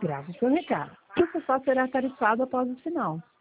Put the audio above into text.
Grave seu recado. Isso só será tarifado após o sinal.